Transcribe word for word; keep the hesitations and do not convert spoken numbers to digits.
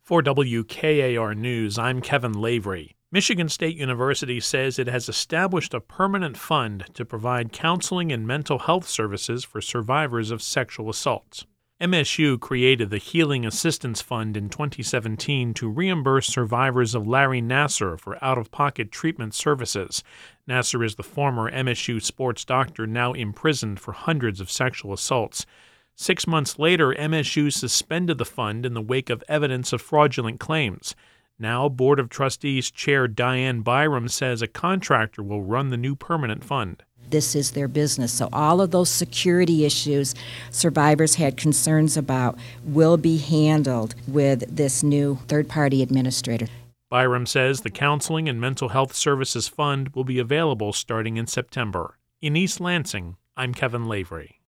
For W K A R News, I'm Kevin Lavery. Michigan State University says it has established a permanent fund to provide counseling and mental health services for survivors of sexual assaults. M S U created the Healing Assistance Fund in twenty seventeen to reimburse survivors of Larry Nassar for out-of-pocket treatment services. Nassar is the former M S U sports doctor now imprisoned for hundreds of sexual assaults. Six months later, M S U suspended the fund in the wake of evidence of fraudulent claims. Now, Board of Trustees Chair Diane Byram says a contractor will run the new permanent fund. This is their business, so all of those security issues survivors had concerns about will be handled with this new third-party administrator. Byram says the Counseling and Mental Health Services Fund will be available starting in September. In East Lansing, I'm Kevin Lavery.